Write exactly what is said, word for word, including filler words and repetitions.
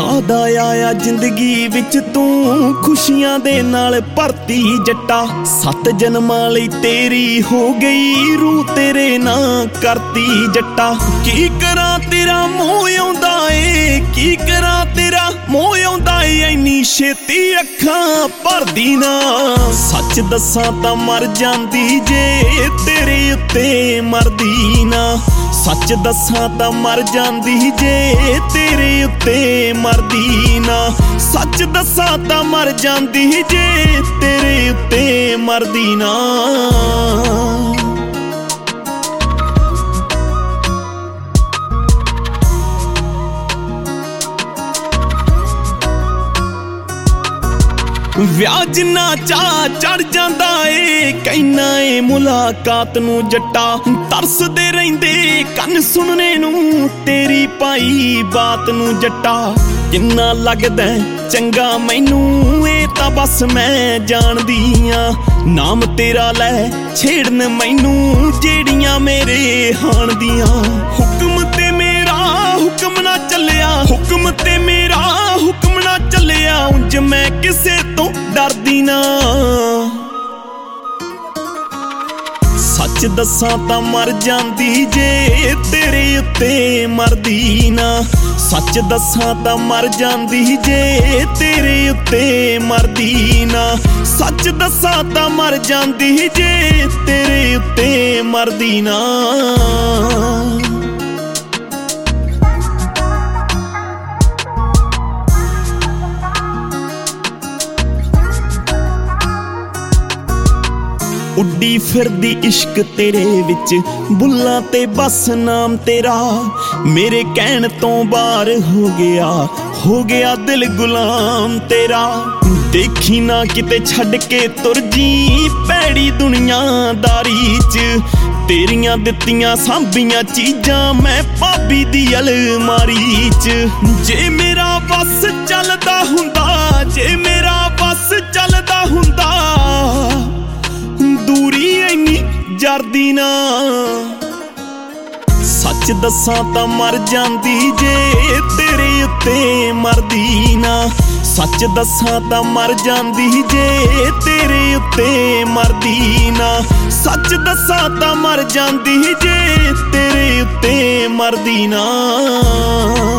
ਕਾਦਾ ਆਇਆ ਜ਼ਿੰਦਗੀ ਵਿੱਚ ਤੂੰ ਖੁਸ਼ੀਆਂ ਦੇ ਨਾਲ ਭਰਤੀ ਜੱਟਾ। ਸੱਤ ਜਨਮਾਂ ਲਈ ਤੇਰੀ ਹੋ ਗਈ ਰੂਹ ਤੇਰੇ ਨਾਂ ਕਰਤੀ ਜੱਟਾ। ਕੀ ਕਰਾਂ ਤੇਰਾ ਮੋਹ ਆਉਂਦਾ ਏ, ਕੀ ਕਰਾਂ ਤੇਰਾ ਮੋਹ ਆਉਂਦਾ ਏ, ਐਨੀ ਛੇਤੀ ਅੱਖਾਂ ਭਰਦੀ ਨਾ। ਸੱਚ ਦੱਸਾਂ ਤਾਂ ਮਰ ਜਾਂਦੀ ਜੇ ਤੇਰੇ ਉੱਤੇ ਮਰਦੀ ਨਾ। ਸੱਚ ਦੱਸਾਂ ਤਾਂ ਮਰ ਜਾਂਦੀ ਜੇ ਤੇਰੇ ਉੱਤੇ ਮਰਦੀ ਨਾ। ਸੱਚ ਦੱਸਾਂ ਤਾਂ ਮਰ ਜਾਂਦੀ ਜੇ ਤੇਰੇ ਉੱਤੇ ਮਰਦੀ ਨਾ। ਵਿਆਹ ਜਿੰਨਾ ਚਾਅ ਚੜ ਜਾਂਦਾ ਏ, ਕਹਿਣਾ ਏ ਮੁਲਾਕਾਤ ਨੂੰ ਜੱਟਾ। ਤਰਸਦੇ ਰਹਿੰਦੇ ਕੰਨ ਸੁਣਨੇ ਨੂੰ ਤੇਰੀ ਪਾਈ ਬਾਤ ਨੂੰ ਜੱਟਾ। ਕਿੰਨਾ ਲੱਗਦਾ ਚੰਗਾ ਮੈਨੂੰ ਇਹ ਤਾਂ ਬਸ ਮੈਂ ਜਾਣਦੀ ਆਂ। ਨਾਮ ਤੇਰਾ ਲੈ ਛੇੜਨ ਮੈਨੂੰ ਜਿਹੜੀਆਂ ਮੇਰੇ ਹਾਣ ਦੀਆਂ। ਹੁਕਮ ਤੇ ਮੇਰਾ ਹੁਕਮ ਨਾ ਚੱਲਿਆ, ਹੁਕਮ ਤੇ ਮੇਰਾ ਹੁਕਮ ਨਾ ਚੱਲਿਆ, ਉਂਝ ਮੈਂ ਕਿਸੇ ਤੋਂ ਡਰਦੀ ਨਾ। ਸੱਚ ਦੱਸਾਂ ਤਾਂ ਮਰ ਜਾਂਦੀ ਜੇ ਤੇਰੇ ਉੱਤੇ ਮਰਦੀ ਨਾ। ਸੱਚ ਦੱਸਾਂ ਤਾਂ ਮਰ ਜਾਂਦੀ ਜੇ ਤੇਰੇ ਉੱਤੇ ਮਰਦੀ ਨਾ। ਸੱਚ ਦੱਸਾਂ ਤਾਂ ਮਰ ਜਾਂਦੀ ਜੇ ਤੇਰੇ ਉੱਤੇ ਮਰਦੀ ਨਾ। ਉੱਡੀ ਫਿਰਦੀ ਇਸ਼ਕ ਤੇਰੇ ਵਿੱਚ ਬੁੱਲਾਂ ਤੇ ਬਸ ਨਾਮ ਤੇਰਾ। ਮੇਰੇ ਕਹਿਣ ਤੋਂ ਬਾਹਰ ਹੋ ਗਿਆ, ਹੋ ਗਿਆ ਦਿਲ ਗੁਲਾਮ ਤੇਰਾ। ਦੇਖੀ ਨਾ ਕਿਤੇ ਛੱਡ ਕੇ ਤੁਰ ਜੀ ਭੈੜੀ ਦੁਨੀਆਦਾਰੀ 'ਚ। ਤੇਰੀਆਂ ਦਿੱਤੀਆਂ ਸਾਂਭੀਆਂ ਚੀਜ਼ਾਂ ਮੈਂ ਭਾਬੀ ਦੀ ਅਲਮਾਰੀ 'ਚ। ਜੇ ਮੇਰਾ ਬਸ ਚੱਲਦਾ ਹੁੰਦਾ, ਜੇ ਮੇਰਾ ਬਸ ਚੱਲਦਾ ਹੁੰਦਾ, ਦੂਰੀ ਇੰਨੀ ਜਰਦੀ ਨਾ। ਸੱਚ ਦੱਸਾਂ ਤਾਂ ਮਰ ਜਾਂਦੀ ਜੇ ਤੇਰੇ ਉੱਤੇ ਮਰਦੀ ਨਾ। ਸੱਚ ਦੱਸਾਂ ਤਾਂ ਮਰ ਜਾਂਦੀ ਜੇ ਤੇਰੇ ਉੱਤੇ ਮਰਦੀ ਨਾ। ਸੱਚ ਦੱਸਾਂ ਤਾਂ ਮਰ ਜਾਂਦੀ ਜੇ ਤੇਰੇ ਉੱਤੇ ਮਰਦੀ ਨਾ।